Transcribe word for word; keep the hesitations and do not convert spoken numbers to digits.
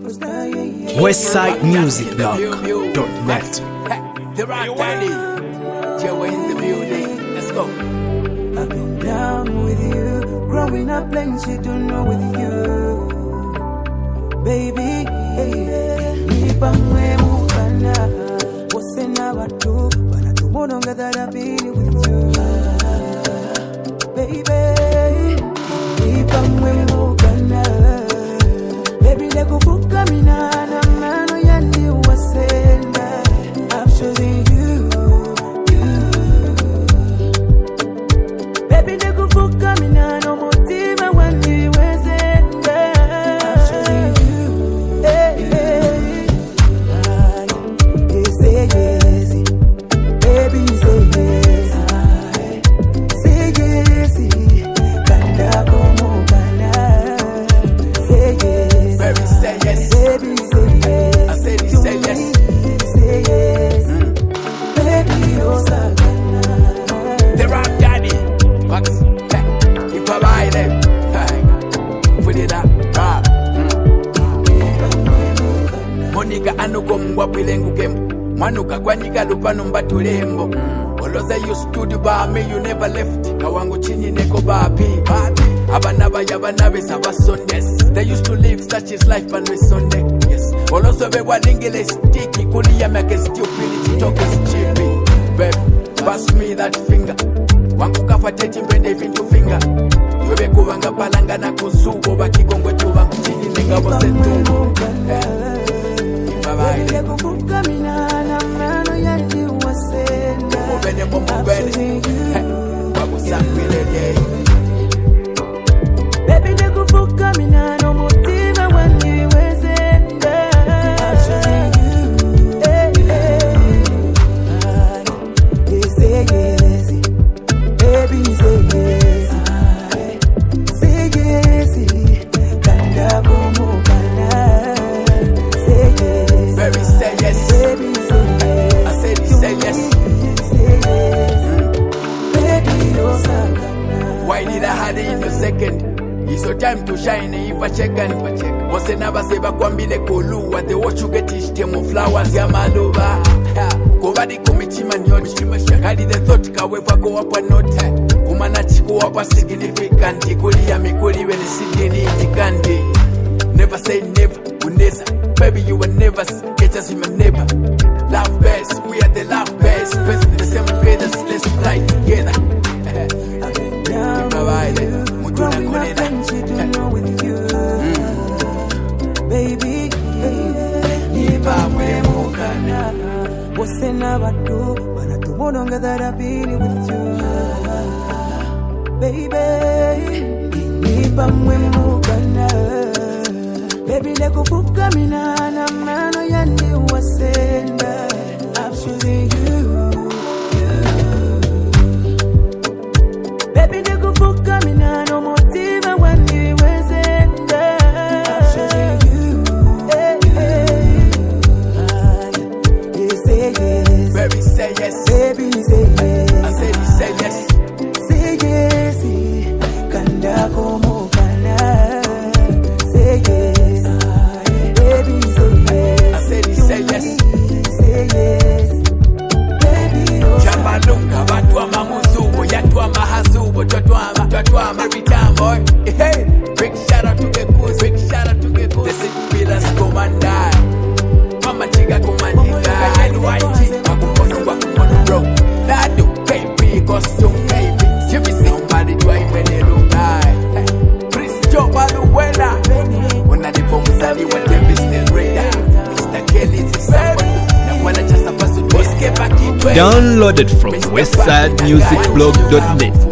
Westside Music Blog dot net. The Rock Daddy, Joe in the building. Let's go. I've been down with you, growing up playing shit to know with you, baby. Nipa mwe mukana, wose na watu, wana tumononga dharabini with you, baby. Nipa mwe mukana, baby lekufuka minana mano yani wasenda. I'm choosing you. Manuka kwanika lupano mbatulembo Oloza you stood by me, you never left Kawangu chini neko bapi Abanaba yabanabe sabasondes They used to live such is life and we Sunday. Yes, Olozo be walingile sticky Kulia make stupidity talk is cheapy Babe, pass me that finger Wangu kafateti mbende vintu finger Ywe kuwanga palanga na kusubo Baki gongwe chubangu chini nega bose tungo Baby, lekufuka minana mano yani wasenda. Mubene mubene, wakusakwilele. Baby, lekufuka minana mutima wani wezenda. I'm choosing you. Hey, hey. They say yes, baby say yes. Say yes, kanda como kanda. Say yes. Baby say yes, baby say yes. I said he say yes. Say yes, baby you're sakana. Why did I hide it in a second? It's your time to shine if I check and if I check. What's never say back one bile kolu. What they watch you get is temo flowers ya maluba. Kovadi kumichima nyoni. Hadi the thought kawe wako wapa note. Kumana chiku wapa significant. Kuli ya mikuli when it's sitting in candy. Never say never, uneza. Baby, you will never get us in my neighbor. Love best, we are the love best. Best in the same feathers, let's fly together. I've been down with you, growing up and she don't know with you, baby. Nipa mwe mukana, wose na watu, wana tumononga dharabini with you, baby. Nipa mwe mukana. Baby, lekufuka minana mano yani wasenda. I'm choosing you. Baby, lekufuka minana motiva wani wezenda. I'm choosing you. Hey, hey. They say yes. Baby say yes. Baby say yes. I said he say yes. Say yes. Kanda como kanda. Say yes. Jamalunga, Batwama Musubo, Yatwama Hasubo, Tatwama, Tatwama, every time, boy. Hey, big shout out to the goose, big shout out to the goose. The city pillars come and die. Mama Chiga come and die. N Y G, Wakumono, Wakumono, bro. That do, K P, costume, K P. Give me somebody drive when they don't die. Chris Joe, Baluela. When I did Bomsali, when they be still radar. Mister Kelly's is somebody. Downloaded from westside music blog dot net.